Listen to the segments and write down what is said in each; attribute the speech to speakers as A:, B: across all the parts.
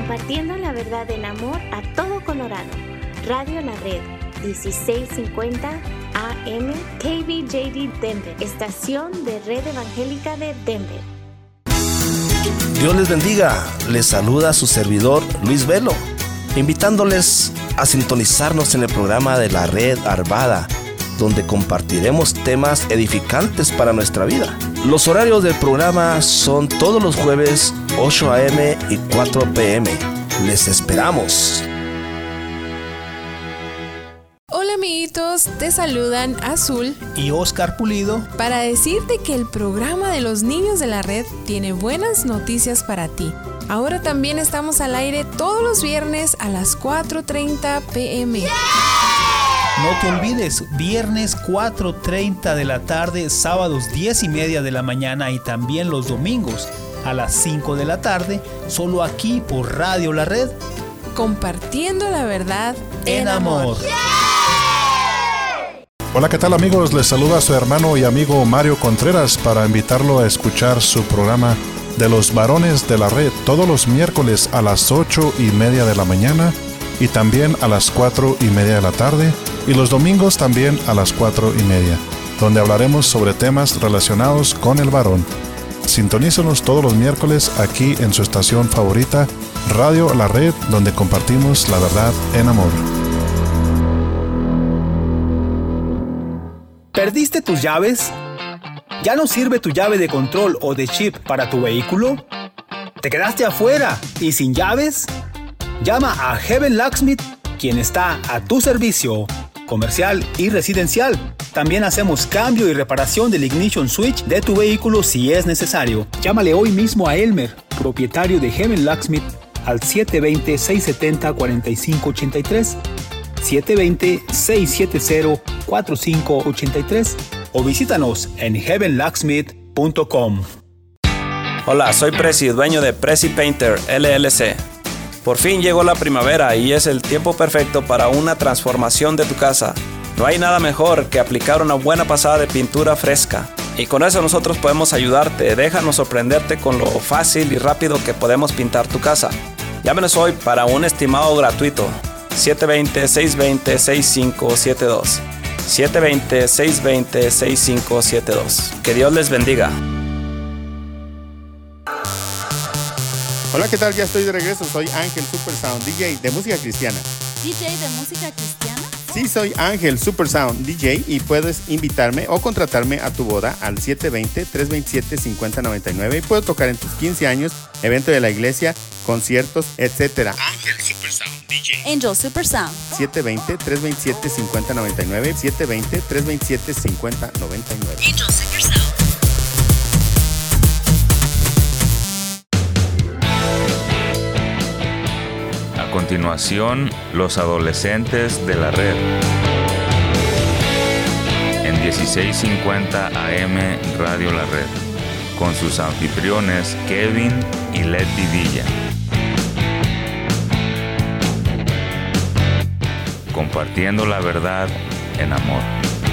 A: compartiendo la verdad en amor a todo Colorado. Radio La Red, 1650 AM, KBJD Denver, estación de Red Evangélica de Denver.
B: Dios les bendiga, les saluda su servidor Luis Velo, invitándoles a sintonizarnos en el programa de la Red Arvada, donde compartiremos temas edificantes para nuestra vida. Los horarios del programa son todos los jueves 8 a.m. y 4 p.m. Les esperamos.
C: Hola amiguitos, te saludan Azul
D: y Oscar Pulido
C: para decirte que el programa de los niños de la red tiene buenas noticias para ti. Ahora también estamos al aire todos los viernes a las 4:30 p.m. ¡Yeah!
D: No te olvides, viernes 4:30 de la tarde, sábados 10:30 de la mañana y también los domingos a las 5 de la tarde, solo aquí por Radio La Red.
C: Compartiendo la verdad en amor.
D: ¡Yeah!
E: Hola, ¿qué tal amigos? Les saluda su hermano y amigo Mario Contreras para invitarlo a escuchar su programa de los varones de la red todos los miércoles a las 8:30 de la mañana y también a las 4:30 de la tarde y los domingos también a las 4:30, donde hablaremos sobre temas relacionados con el varón. Sintonícenos todos los miércoles aquí en su estación favorita, Radio La Red, donde compartimos la verdad en amor.
D: ¿Perdiste tus llaves? ¿Ya no sirve tu llave de control o de chip para tu vehículo? ¿Te quedaste afuera y sin llaves? Llama a Heaven Locksmith, quien está a tu servicio, comercial y residencial. También hacemos cambio y reparación del ignition switch de tu vehículo si es necesario. Llámale hoy mismo a Elmer, propietario de Heaven Locksmith, al 720-670-4583, 720-670-4583 o visítanos en heavenlocksmith.com.
F: Hola, soy Prezi, dueño de Prezi Painter LLC. Por fin llegó la primavera y es el tiempo perfecto para una transformación de tu casa. No hay nada mejor que aplicar una buena pasada de pintura fresca. Y con eso nosotros podemos ayudarte. Déjanos sorprenderte con lo fácil y rápido que podemos pintar tu casa. Llámenos hoy para un estimado gratuito. 720-620-6572. 720-620-6572. Que Dios les bendiga.
G: Hola, ¿qué tal? Ya estoy de regreso. Soy Ángel Supersound, DJ de música cristiana.
H: ¿DJ de música cristiana?
G: Sí, soy Ángel Supersound, DJ, y puedes invitarme o contratarme a tu boda al 720-327-5099 y puedo tocar en tus 15 años, evento de la iglesia, conciertos, etc.
H: Ángel Supersound, DJ. Angel Supersound.
G: 720-327-5099, 720-327-5099.
H: Angel Supersound.
I: A continuación, los adolescentes de la red. En 1650 AM Radio La Red, con sus anfitriones Kevin y Letty Villa. Compartiendo la verdad en amor.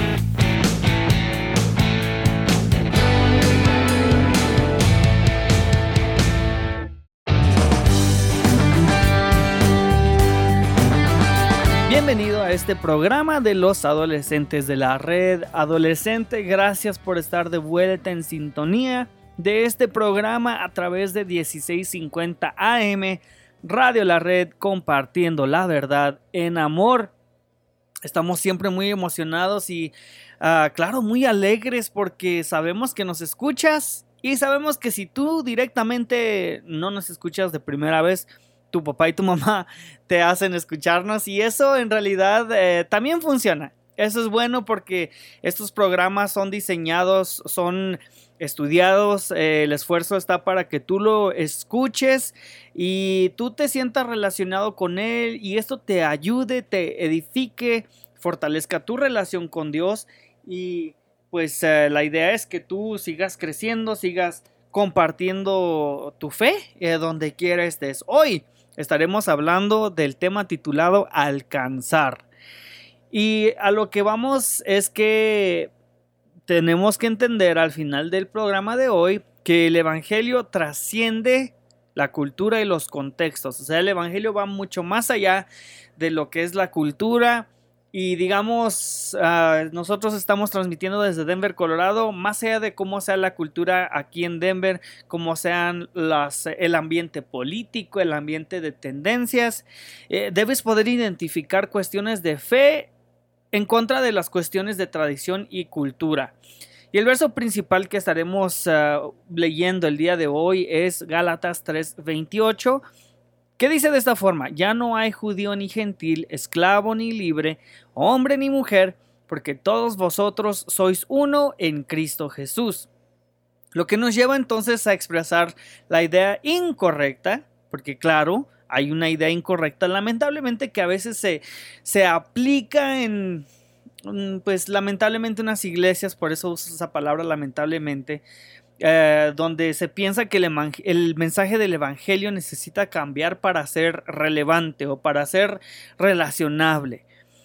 J: Bienvenido a este programa de los adolescentes de la red. Adolescente, gracias por estar de vuelta en sintonía de este programa a través de 1650 AM Radio La Red, compartiendo la verdad en amor. Estamos siempre muy emocionados y claro, muy alegres porque sabemos que nos escuchas y sabemos que si tú directamente no nos escuchas de primera vez, tu papá y tu mamá te hacen escucharnos y eso en realidad también funciona. Eso es bueno porque estos programas son diseñados, son estudiados, el esfuerzo está para que tú lo escuches y tú te sientas relacionado con él y esto te ayude, te edifique, fortalezca tu relación con Dios y pues la idea es que tú sigas creciendo, sigas compartiendo tu fe donde quiera estés. Hoy estaremos hablando del tema titulado Alcanzar. Y a lo que vamos es que tenemos que entender al final del programa de hoy que el evangelio trasciende la cultura y los contextos. O sea, el evangelio va mucho más allá de lo que es la cultura. Y digamos, nosotros estamos transmitiendo desde Denver, Colorado, más allá de cómo sea la cultura aquí en Denver, cómo sean el ambiente político, el ambiente de tendencias. Debes poder identificar cuestiones de fe en contra de las cuestiones de tradición y cultura. Y el verso principal que estaremos leyendo el día de hoy es Gálatas 3:28, que dice de esta forma: ya no hay judío ni gentil, esclavo ni libre, hombre ni mujer, porque todos vosotros sois uno en Cristo Jesús. Lo que nos lleva entonces a expresar la idea incorrecta, porque claro, hay una idea incorrecta, lamentablemente, que a veces se aplica en, pues lamentablemente, unas iglesias, por eso uso esa palabra lamentablemente, donde se piensa que el mensaje del evangelio necesita cambiar para ser relevante o para ser relacionable.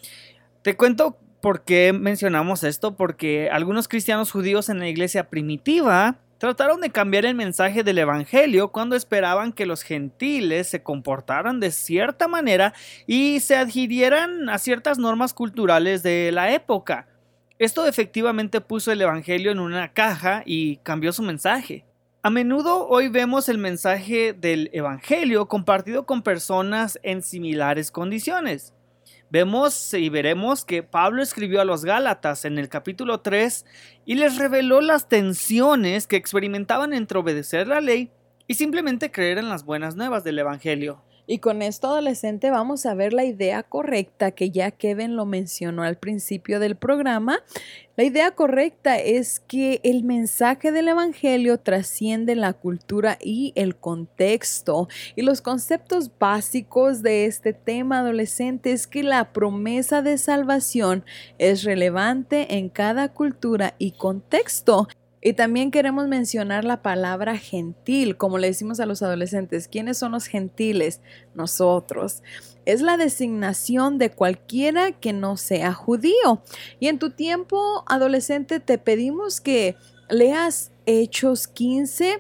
J: Te cuento por qué mencionamos esto, porque algunos cristianos judíos en la iglesia primitiva trataron de cambiar el mensaje del evangelio cuando esperaban que los gentiles se comportaran de cierta manera y se adhirieran a ciertas normas culturales de la época. Esto efectivamente puso el evangelio en una caja y cambió su mensaje. A menudo hoy vemos el mensaje del evangelio compartido con personas en similares condiciones. Vemos y veremos que Pablo escribió a los Gálatas en el capítulo 3 y les reveló las tensiones que experimentaban entre obedecer la ley y simplemente creer en las buenas nuevas del evangelio.
K: Y con esto, adolescente, vamos a ver la idea correcta que ya Kevin lo mencionó al principio del programa. La idea correcta es que el mensaje del evangelio trasciende la cultura y el contexto. Y los conceptos básicos de este tema, adolescente, es que la promesa de salvación es relevante en cada cultura y contexto. Y también queremos mencionar la palabra gentil, como le decimos a los adolescentes. ¿Quiénes son los gentiles? Nosotros. Es la designación de cualquiera que no sea judío. Y en tu tiempo, adolescente, te pedimos que leas Hechos 15,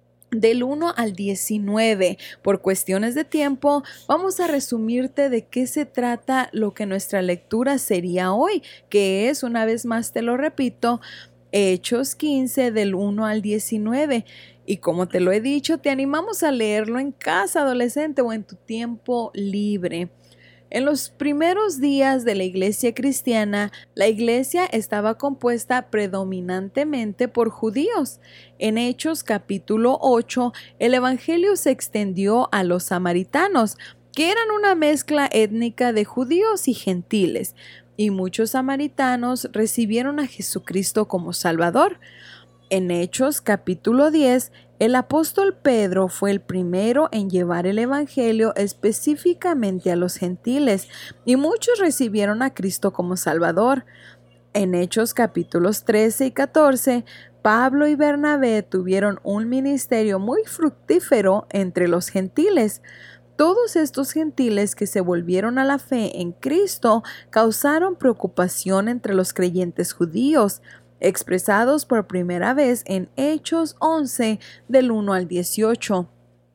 K: del 1 al 19. Por cuestiones de tiempo, vamos a resumirte de qué se trata lo que nuestra lectura sería hoy, que es, una vez más te lo repito, Hechos 15 del 1 al 19. Y como te lo he dicho, te animamos a leerlo en casa, adolescente, o en tu tiempo libre. En los primeros días de la iglesia cristiana, la iglesia estaba compuesta predominantemente por judíos. En Hechos capítulo 8, el evangelio se extendió a los samaritanos, que eran una mezcla étnica de judíos y gentiles. Y muchos samaritanos recibieron a Jesucristo como Salvador. En Hechos capítulo 10, el apóstol Pedro fue el primero en llevar el evangelio específicamente a los gentiles, y muchos recibieron a Cristo como Salvador. En Hechos capítulos 13 y 14, Pablo y Bernabé tuvieron un ministerio muy fructífero entre los gentiles. Todos estos gentiles que se volvieron a la fe en Cristo causaron preocupación entre los creyentes judíos, expresados por primera vez en Hechos 11 del 1 al 18.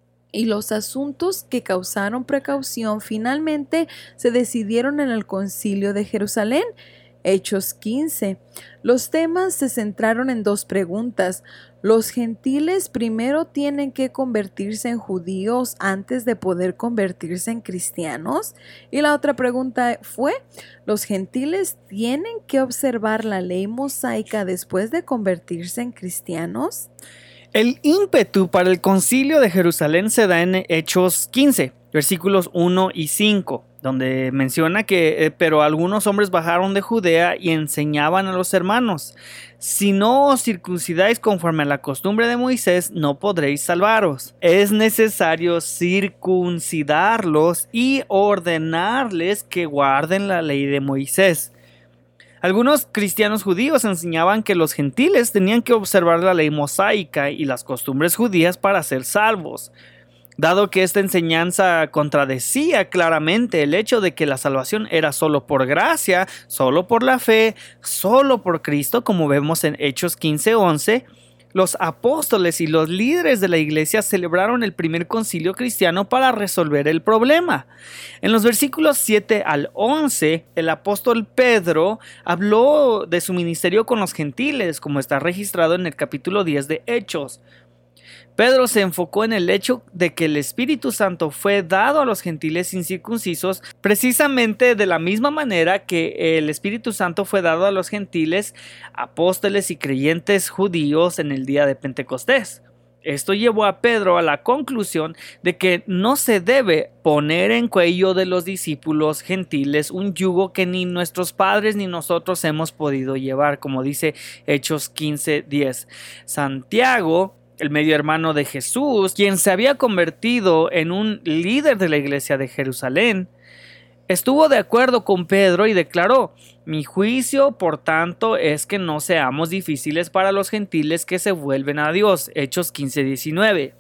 K: Y los asuntos que causaron precaución finalmente se decidieron en el Concilio de Jerusalén. Hechos 15. Los temas se centraron en dos preguntas. ¿Los gentiles primero tienen que convertirse en judíos antes de poder convertirse en cristianos? Y la otra pregunta fue, ¿los gentiles tienen que observar la ley mosaica después de convertirse en cristianos?
J: El ímpetu para el Concilio de Jerusalén se da en Hechos 15, versículos 1 y 5. Donde menciona que pero algunos hombres bajaron de Judea y enseñaban a los hermanos: si no os circuncidáis conforme a la costumbre de Moisés, no podréis salvaros. Es necesario circuncidarlos y ordenarles que guarden la ley de Moisés. Algunos cristianos judíos enseñaban que los gentiles tenían que observar la ley mosaica y las costumbres judías para ser salvos. Dado que esta enseñanza contradecía claramente el hecho de que la salvación era solo por gracia, solo por la fe, solo por Cristo, como vemos en Hechos 15:11, Los apóstoles y los líderes de la iglesia celebraron el primer concilio cristiano para resolver el problema. En los versículos 7 al 11, el apóstol Pedro habló de su ministerio con los gentiles, como está registrado en el capítulo 10 de Hechos. Pedro se enfocó en el hecho de que el Espíritu Santo fue dado a los gentiles incircuncisos precisamente de la misma manera que el Espíritu Santo fue dado a los gentiles, apóstoles y creyentes judíos en el día de Pentecostés. Esto llevó a Pedro a la conclusión de que no se debe poner en cuello de los discípulos gentiles un yugo que ni nuestros padres ni nosotros hemos podido llevar, como dice Hechos 15:10. Santiago, el medio hermano de Jesús, quien se había convertido en un líder de la iglesia de Jerusalén, estuvo de acuerdo con Pedro y declaró: mi juicio, por tanto, es que no seamos difíciles para los gentiles que se vuelven a Dios. Hechos 15:19.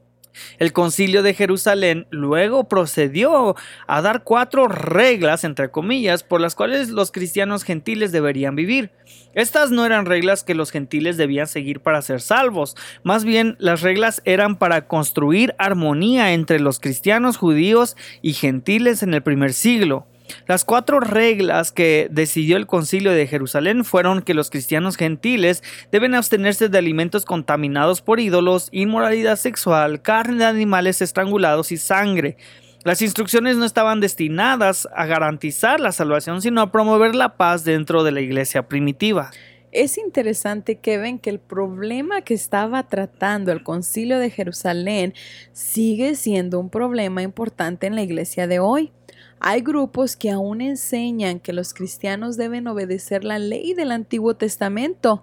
J: El concilio de Jerusalén luego procedió a dar 4 reglas, entre comillas, por las cuales los cristianos gentiles deberían vivir. Estas no eran reglas que los gentiles debían seguir para ser salvos. Más bien, las reglas eran para construir armonía entre los cristianos judíos y gentiles en el primer siglo. Las 4 reglas que decidió el concilio de Jerusalén fueron que los cristianos gentiles deben abstenerse de alimentos contaminados por ídolos, inmoralidad sexual, carne de animales estrangulados y sangre. Las instrucciones no estaban destinadas a garantizar la salvación, sino a promover la paz dentro de la iglesia primitiva.
K: Es interesante que ven que el problema que estaba tratando el concilio de Jerusalén sigue siendo un problema importante en la iglesia de hoy. Hay grupos que aún enseñan que los cristianos deben obedecer la ley del Antiguo Testamento,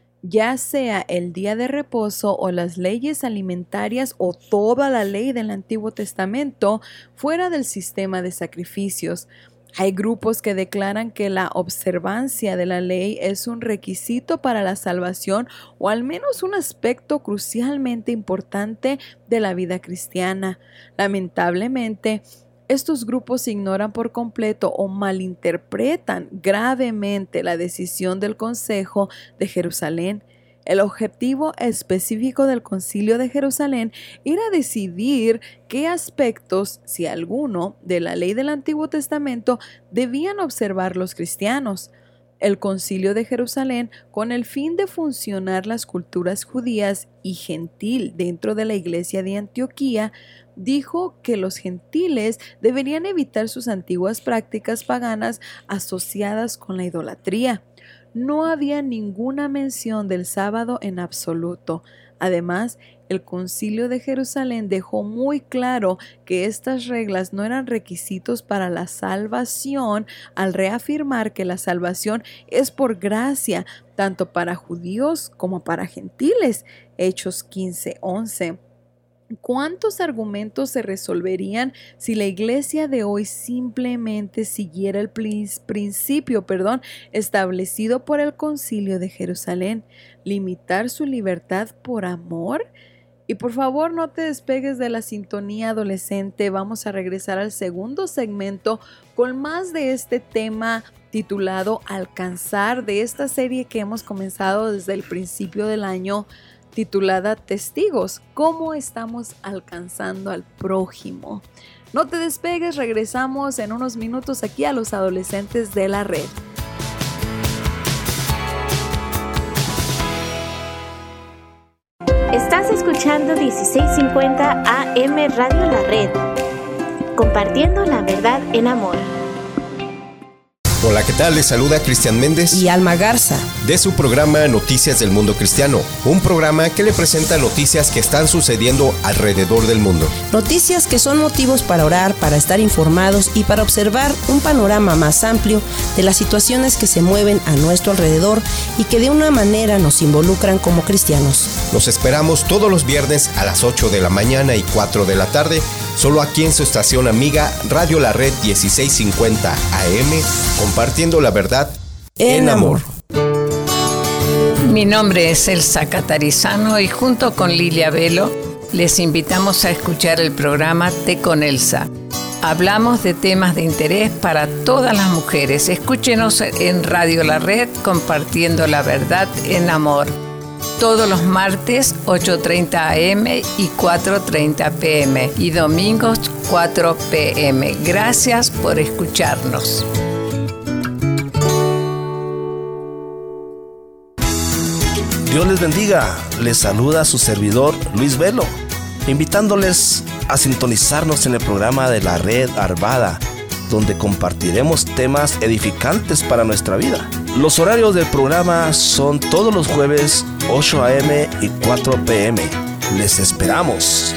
K: ya sea el día de reposo o las leyes alimentarias o toda la ley del Antiguo Testamento fuera del sistema de sacrificios. Hay grupos que declaran que la observancia de la ley es un requisito para la salvación o al menos un aspecto crucialmente importante de la vida cristiana. Lamentablemente, estos grupos ignoran por completo o malinterpretan gravemente la decisión del Consejo de Jerusalén. El objetivo específico del Concilio de Jerusalén era decidir qué aspectos, si alguno, de la ley del Antiguo Testamento debían observar los cristianos. El Concilio de Jerusalén, con el fin de funcionar las culturas judías y gentil dentro de la iglesia de Antioquía, dijo que los gentiles deberían evitar sus antiguas prácticas paganas asociadas con la idolatría. No había ninguna mención del sábado en absoluto. Además, el Concilio de Jerusalén dejó muy claro que estas reglas no eran requisitos para la salvación, al reafirmar que la salvación es por gracia, tanto para judíos como para gentiles. Hechos 15:11. ¿Cuántos argumentos se resolverían si la iglesia de hoy simplemente siguiera el principio establecido por el Concilio de Jerusalén? ¿Limitar su libertad por amor? Y por favor, no te despegues de la sintonía, adolescente. Vamos a regresar al segundo segmento con más de este tema titulado Alcanzar, de esta serie que hemos comenzado desde el principio del año, titulada Testigos, ¿cómo estamos alcanzando al prójimo? No te despegues, regresamos en unos minutos aquí a los adolescentes de la red.
A: Estás escuchando 1650 AM Radio La Red, compartiendo la verdad en amor.
L: Hola, ¿qué tal? Les saluda Cristian Méndez
M: y Alma Garza
L: de su programa Noticias del Mundo Cristiano, un programa que le presenta noticias que están sucediendo alrededor del mundo.
M: Noticias que son motivos para orar, para estar informados y para observar un panorama más amplio de las situaciones que se mueven a nuestro alrededor y que de una manera nos involucran como cristianos.
L: Los esperamos todos los viernes a las 8 de la mañana y 4 de la tarde, solo aquí en su estación amiga Radio La Red 1650 AM, compartiendo la verdad en amor.
N: Mi nombre es Elsa Catarizano y junto con Lilia Velo les invitamos a escuchar el programa Té con Elsa. Hablamos de temas de interés para todas las mujeres. Escúchenos en Radio La Red, compartiendo la verdad en amor. Todos los martes 8:30 AM y 4:30 PM y domingos 4 PM. Gracias por escucharnos.
B: Dios les bendiga. Les saluda su servidor Luis Velo, invitándoles a sintonizarnos en el programa de la Red Arvada, donde compartiremos temas edificantes para nuestra vida. Los horarios del programa son todos los jueves 8 a.m. y 4 p.m. Les esperamos.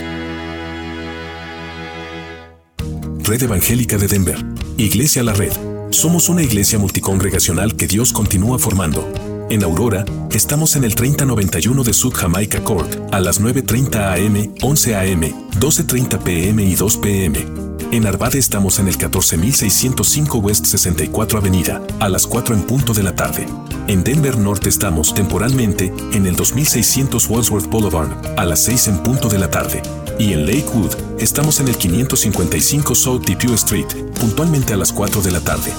O: Red Evangélica de Denver, Iglesia La Red. Somos una iglesia multicongregacional que Dios continúa formando. En Aurora, estamos en el 3091 de South Jamaica Court, a las 9:30 a.m., 11 a.m., 12:30 p.m. y 2 p.m. En Arvada estamos en el 14605 West 64 Avenida, a las 4 en punto de la tarde. En Denver Norte estamos temporalmente en el 2600 Wadsworth Boulevard, a las 6 en punto de la tarde. Y en Lakewood estamos en el 555 South Depew Street, puntualmente a las 4 de la tarde.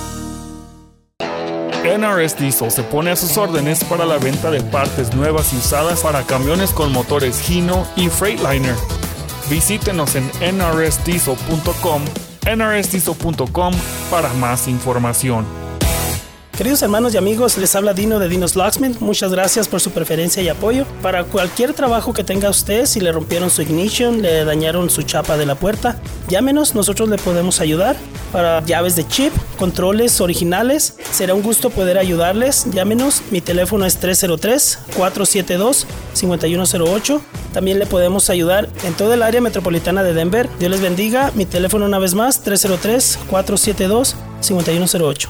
P: NRS Diesel se pone a sus órdenes para la venta de partes nuevas y usadas para camiones con motores Hino y Freightliner. Visítenos en nrsdiesel.com, nrsdiesel.com para más información.
Q: Queridos hermanos y amigos, les habla Dino de Dino's Locksmith. Muchas gracias por su preferencia y apoyo. Para cualquier trabajo que tenga usted, si le rompieron su ignition, le dañaron su chapa de la puerta, llámenos, nosotros le podemos ayudar. Para llaves de chip, controles originales, será un gusto poder ayudarles. Llámenos, mi teléfono es 303-472-5108. También le podemos ayudar en todo el área metropolitana de Denver. Dios les bendiga. Mi teléfono una vez más, 303-472-5108.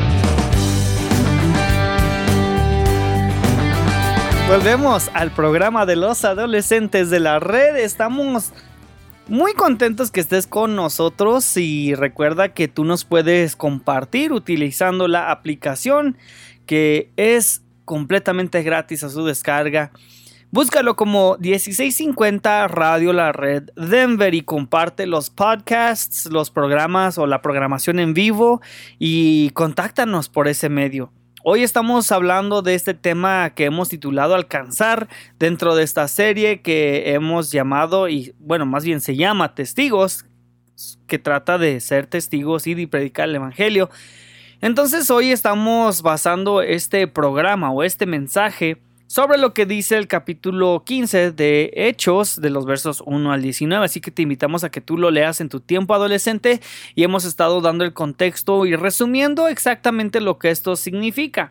J: Volvemos al programa de los adolescentes de la red. Estamos muy contentos que estés con nosotros y recuerda que tú nos puedes compartir utilizando la aplicación que es completamente gratis a su descarga. Búscalo como 1650 Radio La Red Denver y comparte los podcasts, los programas o la programación en vivo y contáctanos por ese medio. Hoy estamos hablando de este tema que hemos titulado Alcanzar dentro de esta serie que hemos llamado, y bueno, más bien se llama Testigos, que trata de ser testigos y de predicar el evangelio. Entonces hoy estamos basando este programa o este mensaje sobre lo que dice el capítulo 15 de Hechos, de los versos 1 al 19. Así que te invitamos a que tú lo leas en tu tiempo adolescente y hemos estado dando el contexto y resumiendo exactamente lo que esto significa.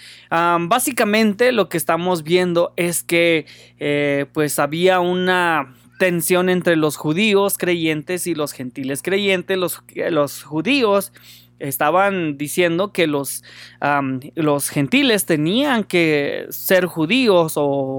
J: Básicamente lo que estamos viendo es que pues había una tensión entre los judíos creyentes y los gentiles creyentes. Los judíos estaban diciendo que los gentiles tenían que ser judíos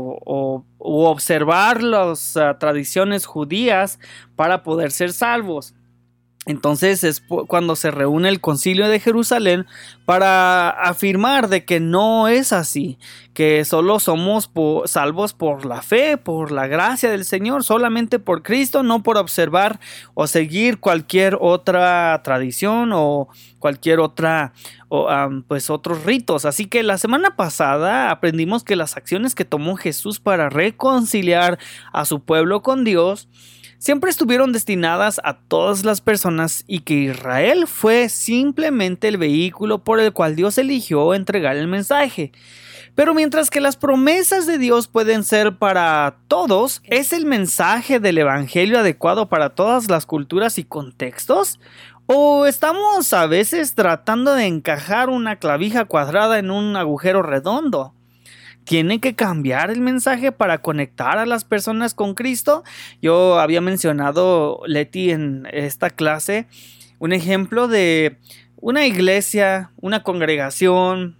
J: o observar las tradiciones judías para poder ser salvos. Entonces es cuando se reúne el concilio de Jerusalén para afirmar de que no es así, que solo somos salvos por la fe, por la gracia del Señor, solamente por Cristo, no por observar o seguir cualquier otra tradición o cualquier otra pues otros ritos. Así que la semana pasada aprendimos que las acciones que tomó Jesús para reconciliar a su pueblo con Dios siempre estuvieron destinadas a todas las personas y que Israel fue simplemente el vehículo por el cual Dios eligió entregar el mensaje. Pero mientras que las promesas de Dios pueden ser para todos, ¿es el mensaje del evangelio adecuado para todas las culturas y contextos? ¿O estamos a veces tratando de encajar una clavija cuadrada en un agujero redondo? ¿Tiene que cambiar el mensaje para conectar a las personas con Cristo? Yo había mencionado, Leti, en esta clase, un ejemplo de una iglesia, una congregación,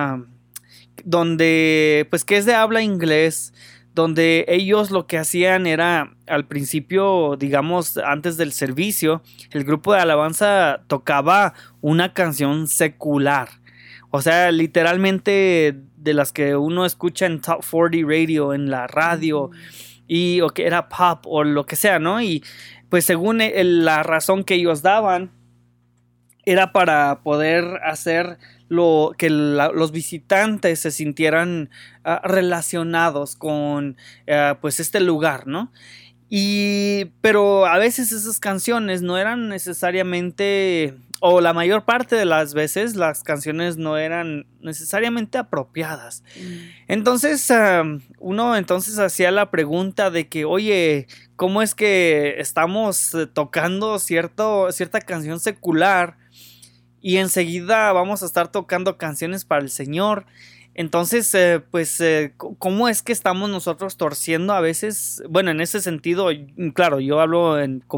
J: donde, pues que es de habla inglés, donde ellos lo que hacían era, al principio, digamos, antes del servicio, el grupo de alabanza tocaba una canción secular. O sea, literalmente de las que uno escucha en Top 40 Radio, en la radio, o que era pop o lo que sea, ¿no? Y pues según la razón que ellos daban, era para poder hacer los visitantes se sintieran relacionados con pues este lugar, ¿no? Pero a veces esas canciones no eran necesariamente, o la mayor parte de las veces las canciones no eran necesariamente apropiadas. Entonces uno hacía la pregunta de que, oye, ¿cómo es que estamos tocando cierta canción secular y enseguida vamos a estar tocando canciones para el Señor? Entonces, ¿cómo es que estamos nosotros torciendo a veces? Bueno, en ese sentido, claro, yo hablo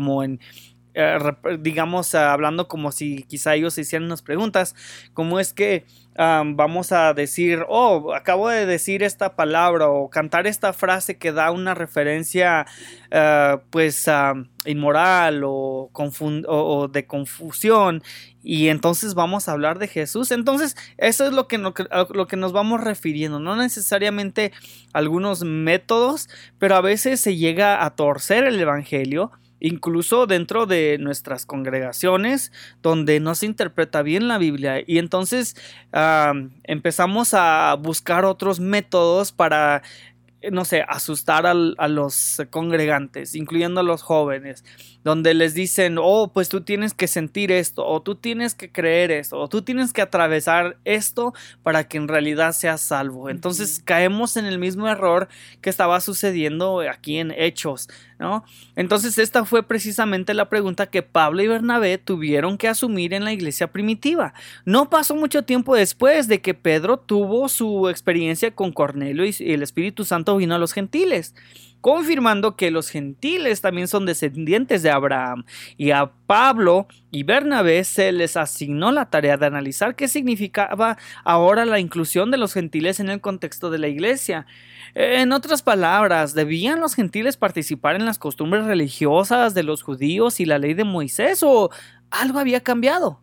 J: digamos, hablando como si quizá ellos se hicieran unas preguntas. ¿Cómo es que vamos a decir, acabo de decir esta palabra o cantar esta frase que da una referencia inmoral o de confusión, y entonces vamos a hablar de Jesús? Entonces eso es lo que nos vamos refiriendo, no necesariamente algunos métodos, pero a veces se llega a torcer el evangelio, incluso dentro de nuestras congregaciones donde no se interpreta bien la Biblia, y entonces empezamos a buscar otros métodos para, no sé, asustar a los congregantes, incluyendo a los jóvenes, donde les dicen, pues tú tienes que sentir esto, o tú tienes que creer esto, o tú tienes que atravesar esto para que en realidad seas salvo. Entonces caemos en el mismo error que estaba sucediendo aquí en Hechos, ¿no? Entonces esta fue precisamente la pregunta que Pablo y Bernabé tuvieron que asumir en la iglesia primitiva. No pasó mucho tiempo después de que Pedro tuvo su experiencia con Cornelio y el Espíritu Santo vino a los gentiles, confirmando que los gentiles también son descendientes de Abraham, y a Pablo y Bernabé se les asignó la tarea de analizar qué significaba ahora la inclusión de los gentiles en el contexto de la iglesia. En otras palabras, ¿debían los gentiles participar en las costumbres religiosas de los judíos y la ley de Moisés, o algo había cambiado?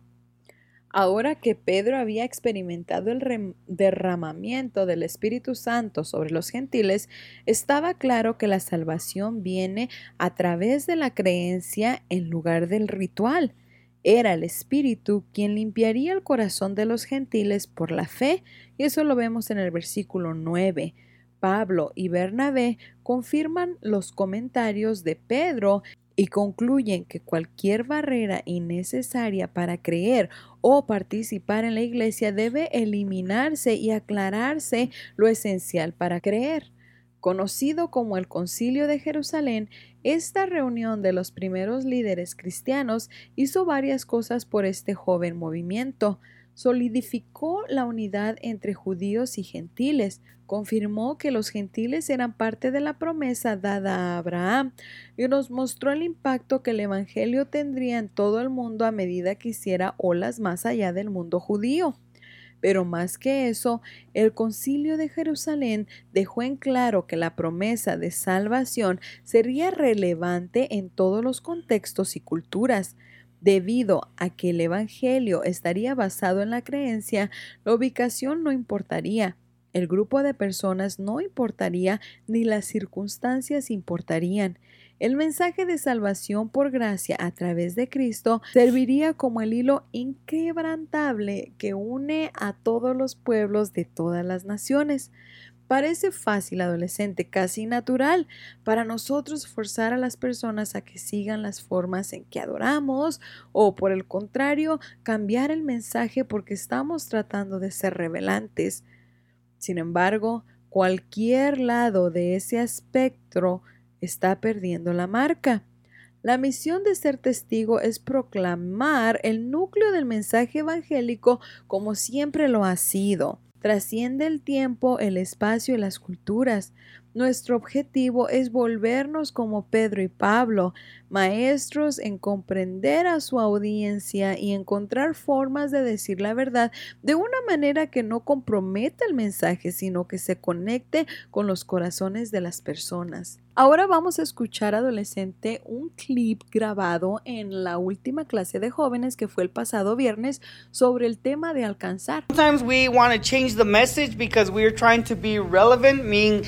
K: Ahora que Pedro había experimentado el derramamiento del Espíritu Santo sobre los gentiles, estaba claro que la salvación viene a través de la creencia en lugar del ritual. Era el Espíritu quien limpiaría el corazón de los gentiles por la fe, y eso lo vemos en el versículo 9. Pablo y Bernabé confirman los comentarios de Pedro y concluyen que cualquier barrera innecesaria para creer o participar en la iglesia debe eliminarse y aclararse lo esencial para creer. Conocido como el Concilio de Jerusalén, esta reunión de los primeros líderes cristianos hizo varias cosas por este joven movimiento. Solidificó la unidad entre judíos y gentiles, confirmó que los gentiles eran parte de la promesa dada a Abraham y nos mostró el impacto que el evangelio tendría en todo el mundo a medida que hiciera olas más allá del mundo judío. Pero más que eso, el Concilio de Jerusalén dejó en claro que la promesa de salvación sería relevante en todos los contextos y culturas. Debido a que el evangelio estaría basado en la creencia, la ubicación no importaría, el grupo de personas no importaría, ni las circunstancias importarían. El mensaje de salvación por gracia a través de Cristo serviría como el hilo inquebrantable que une a todos los pueblos de todas las naciones. Parece fácil, adolescente, casi natural para nosotros forzar a las personas a que sigan las formas en que adoramos o, por el contrario, cambiar el mensaje porque estamos tratando de ser revelantes. Sin embargo, cualquier lado de ese espectro está perdiendo la marca. La misión de ser testigo es proclamar el núcleo del mensaje evangélico como siempre lo ha sido. Trasciende el tiempo, el espacio y las culturas. Nuestro objetivo es volvernos como Pedro y Pablo, maestros en comprender a su audiencia y encontrar formas de decir la verdad de una manera que no comprometa el mensaje, sino que se conecte con los corazones de las personas. Ahora vamos a escuchar, adolescente, un clip grabado en la última clase de jóvenes que fue el pasado viernes sobre el tema de alcanzar.
R: Sometimes we want to change the message because we're trying to be relevant, meaning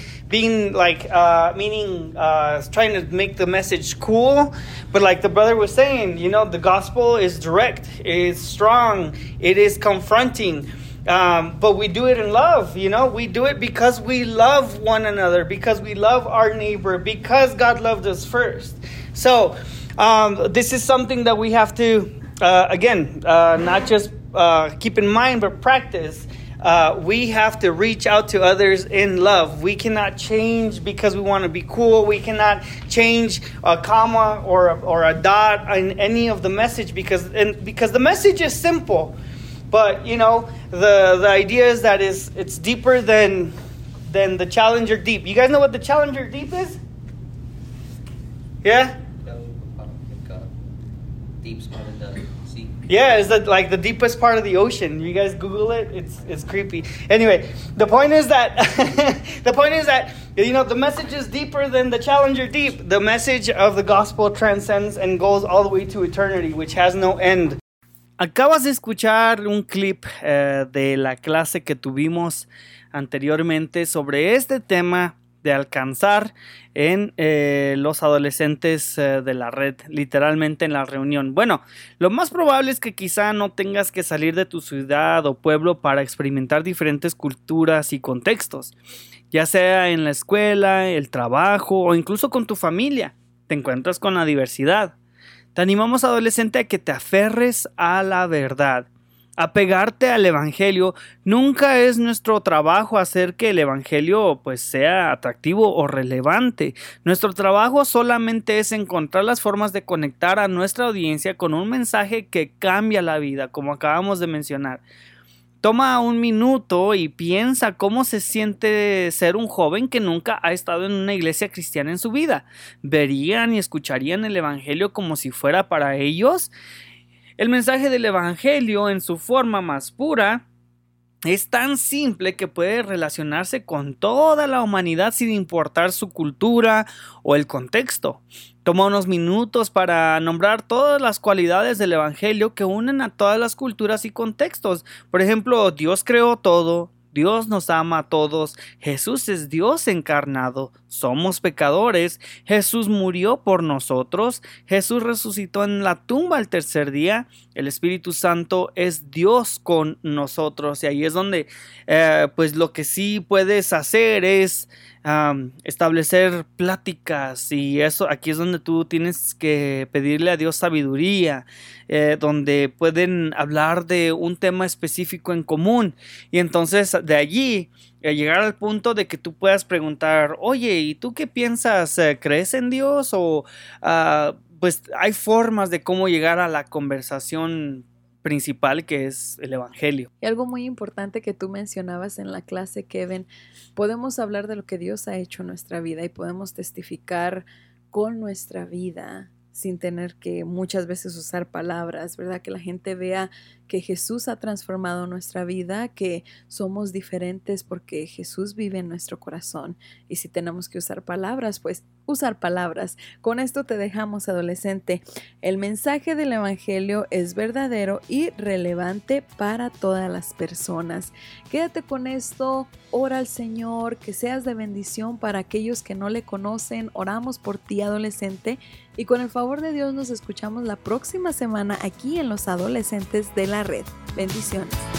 R: trying to make the message cool. But like the brother was saying, you know, the gospel is direct, it is strong, it is confronting. But we do it in love, you know. We do it because we love one another, because we love our neighbor, because God loved us first. So this is something that we have to, not just keep in mind, but practice. We have to reach out to others in love. We cannot change because we want to be cool. We cannot change a comma or a dot in any of the message because the message is simple. But, you know, the idea is that it's deeper than the Challenger Deep. You guys know what the Challenger Deep is? Yeah?
S: Deep spot in the sea.
R: Yeah, it's the deepest part of the ocean. You guys Google it. It's creepy. Anyway, the point is that you know, the message is deeper than the Challenger Deep. The message of the gospel transcends and goes all the way to eternity, which has no end.
J: Acabas de escuchar un clip de la clase que tuvimos anteriormente sobre este tema de alcanzar en los adolescentes de la red, literalmente en la reunión. Bueno, lo más probable es que quizá no tengas que salir de tu ciudad o pueblo para experimentar diferentes culturas y contextos, ya sea en la escuela, el trabajo o incluso con tu familia. Te encuentras con la diversidad. Te animamos, adolescente, a que te aferres a la verdad. Apegarte al evangelio. Nunca es nuestro trabajo hacer que el evangelio pues sea atractivo o relevante. Nuestro trabajo solamente es encontrar las formas de conectar a nuestra audiencia con un mensaje que cambia la vida, como acabamos de mencionar. Toma un minuto y piensa cómo se siente ser un joven que nunca ha estado en una iglesia cristiana en su vida. ¿Verían y escucharían el evangelio como si fuera para ellos? El mensaje del evangelio en su forma más pura es tan simple que puede relacionarse con toda la humanidad sin importar su cultura o el contexto. Toma unos minutos para nombrar todas las cualidades del evangelio que unen a todas las culturas y contextos. Por ejemplo, Dios creó todo. Dios nos ama a todos, Jesús es Dios encarnado, somos pecadores, Jesús murió por nosotros, Jesús resucitó en la tumba el tercer día, el Espíritu Santo es Dios con nosotros. Y ahí es donde pues lo que sí puedes hacer es establecer pláticas, y eso aquí es donde tú tienes que pedirle a Dios sabiduría, donde pueden hablar de un tema específico en común, y entonces de allí llegar al punto de que tú puedas preguntar: oye, ¿y tú qué piensas? ¿Crees en Dios? O pues hay formas de cómo llegar a la conversación principal, que es el evangelio.
K: Y algo muy importante que tú mencionabas en la clase, Kevin, podemos hablar de lo que Dios ha hecho en nuestra vida y podemos testificar con nuestra vida sin tener que muchas veces usar palabras, ¿verdad? Que la gente vea que Jesús ha transformado nuestra vida, que somos diferentes porque Jesús vive en nuestro corazón. Y si tenemos que usar palabras, pues usar palabras. Con esto te dejamos, adolescente. El mensaje del evangelio es verdadero y relevante para todas las personas. Quédate con esto, ora al Señor, que seas de bendición para aquellos que no le conocen. Oramos por ti, adolescente, y con el favor de Dios nos escuchamos la próxima semana aquí en Los Adolescentes de la Red. Bendiciones.